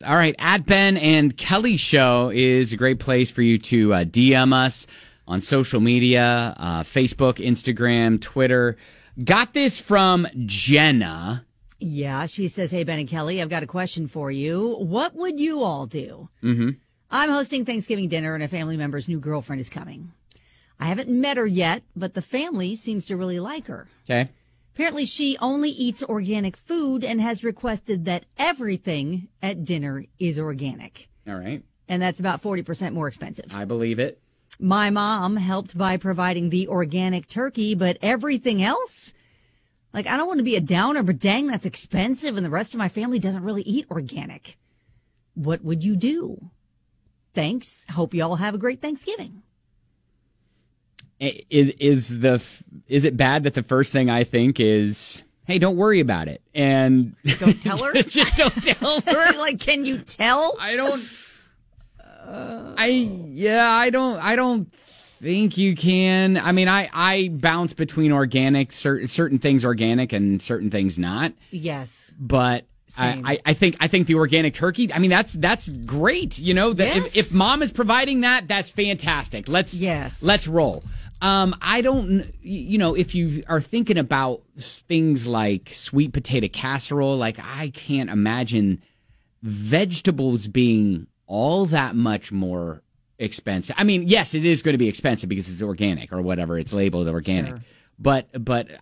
All right. At Ben and Kelly Show is a great place for you to DM us on social media, Facebook, Instagram, Twitter. Got this from Jenna. Yeah, she says, hey, Ben and Kelly, I've got a question for you. What would you all do? Mm-hmm. I'm hosting Thanksgiving dinner and a family member's new girlfriend is coming. I haven't met her yet, but the family seems to really like her. Okay. Apparently, she only eats organic food and has requested that everything at dinner is organic. All right. And that's about 40% more expensive. I believe it. My mom helped by providing the organic turkey, but everything else? Like, I don't want to be a downer, but dang, that's expensive, and the rest of my family doesn't really eat organic. What would you do? Thanks. Hope you all have a great Thanksgiving. Is it bad that the first thing I think is, hey, don't worry about it, and don't tell her? Just don't tell her. Like, can you tell? I don't. I don't think you can. I mean, I bounce between organic, certain things organic and certain things not. Yes, but I think the organic turkey. I mean, that's great. You know, that yes. if mom is providing that, that's fantastic. Let's roll. I don't, if you are thinking about things like sweet potato casserole, like I can't imagine vegetables being all that much more expensive. I mean, yes, it is going to be expensive because it's organic or whatever. It's labeled organic. Sure. But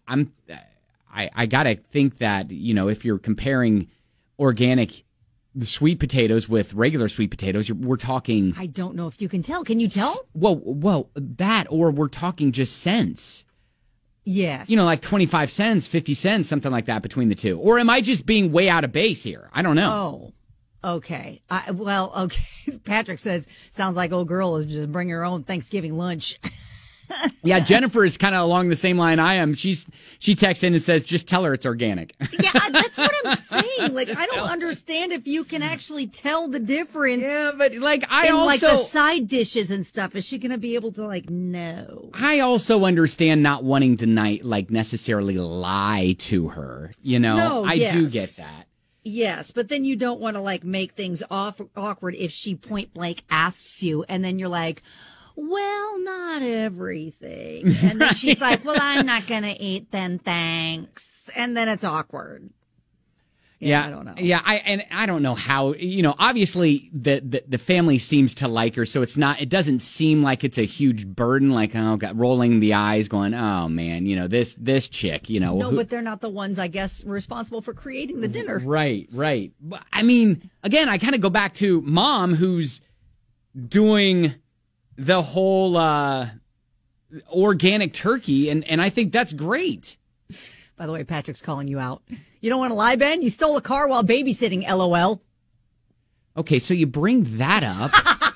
I got to think that, if you're comparing organic the sweet potatoes with regular sweet potatoes, we're talking. I don't know if you can tell. Can you tell? Well, that, or we're talking just cents. Yes. Like 25 cents, 50 cents, something like that between the two. Or am I just being way out of base here? I don't know. Oh, okay. Okay. Patrick says, sounds like old girl is just bring her own Thanksgiving lunch. Yeah, Jennifer is kind of along the same line I am. She texts in and says, just tell her it's organic. Yeah, that's what I'm saying. Like, I don't understand if you can actually tell the difference. Yeah, but like the side dishes and stuff. Is she going to be able to no? I also understand not wanting to necessarily lie to her. I do get that. Yes, but then you don't want to make things awkward if she point blank asks you, and then you're like, well, not everything. And then she's like, well, I'm not going to eat then, thanks. And then it's awkward. Yeah, I don't know. Yeah, I don't know how, obviously the family seems to like her, so it doesn't seem like it's a huge burden, rolling the eyes going, oh man, this chick, No, but they're not the ones, I guess, responsible for creating the dinner. Right. But, I mean, again, I kind of go back to mom who's doing the whole organic turkey, and I think that's great. By the way, Patrick's calling you out. You don't want to lie, Ben? You stole a car while babysitting, LOL. Okay, so you bring that up.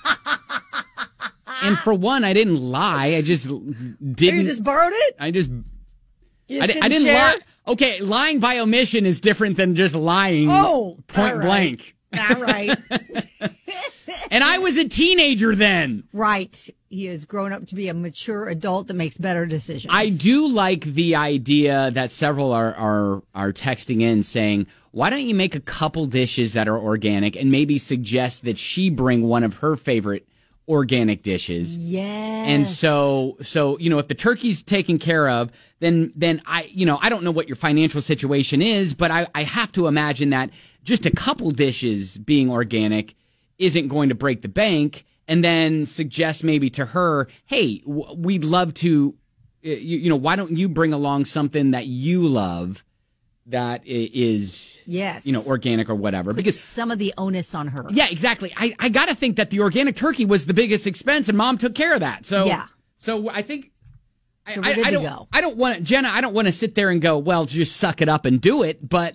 And for one, I didn't lie. I just didn't. You just borrowed it? I didn't lie. Okay, lying by omission is different than just lying point blank. All right. And I was a teenager then. Right. He has grown up to be a mature adult that makes better decisions. I do like the idea that several are texting in saying, why don't you make a couple dishes that are organic and maybe suggest that she bring one of her favorite organic dishes. Yes. And so if the turkey's taken care of, then I don't know what your financial situation is, but I have to imagine that just a couple dishes being organic isn't going to break the bank, and then suggest maybe to her, hey, we'd love to, why don't you bring along something that you love that is, yes, organic or whatever. Because some of the onus on her. Yeah, exactly. I got to think that the organic turkey was the biggest expense, and mom took care of that. So, yeah. So I think so I don't want to, Jenna, I don't want to sit there and go, well, just suck it up and do it. But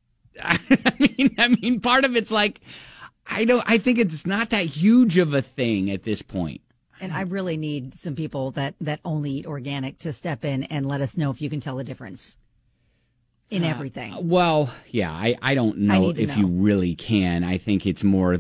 I mean, part of it's like, I think it's not that huge of a thing at this point. And I really need some people that only eat organic to step in and let us know if you can tell the difference in everything. Well, yeah, I don't know if you really can. I think it's more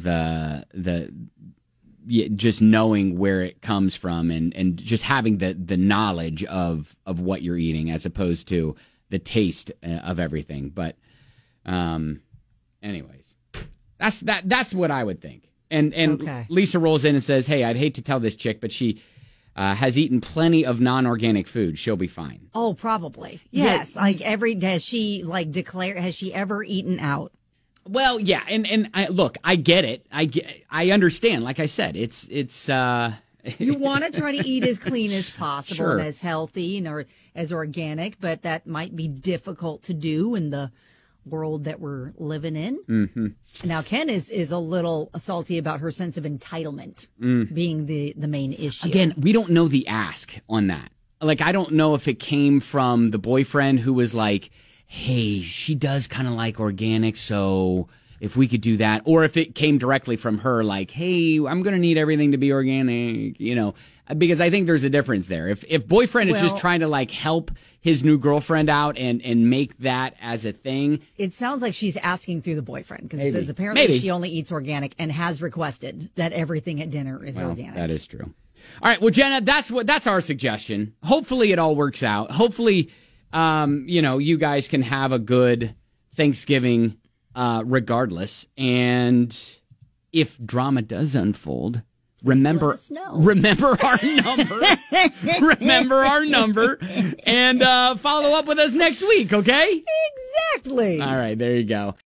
just knowing where it comes from and just having the knowledge of what you're eating as opposed to the taste of everything. But anyways. That's what I would think. And okay. Lisa rolls in and says, "Hey, I'd hate to tell this chick, but she has eaten plenty of non-organic food. She'll be fine." Oh, probably. Yeah. Yes. Like has she ever eaten out? Well, yeah, and I get it. I understand. Like I said, it's you want to try to eat as clean as possible sure. and as healthy and as organic, but that might be difficult to do in the world that we're living in. Mm-hmm. Now, Ken is a little salty about her sense of entitlement being the main issue. Again, we don't know the ask on that. Like, I don't know if it came from the boyfriend who was like, "Hey, she does kind of like organic, so if we could do that," or if it came directly from her, like, "Hey, I'm going to need everything to be organic," because I think there's a difference there. If boyfriend is just trying to like help his new girlfriend out and make that as a thing. It sounds like she's asking through the boyfriend because it says apparently she only eats organic and has requested that everything at dinner is organic. That is true. All right. Well, Jenna, that's our suggestion. Hopefully it all works out. Hopefully, you guys can have a good Thanksgiving regardless. And if drama does unfold, remember our number. Remember our number and follow up with us next week, okay? Exactly. All right, there you go.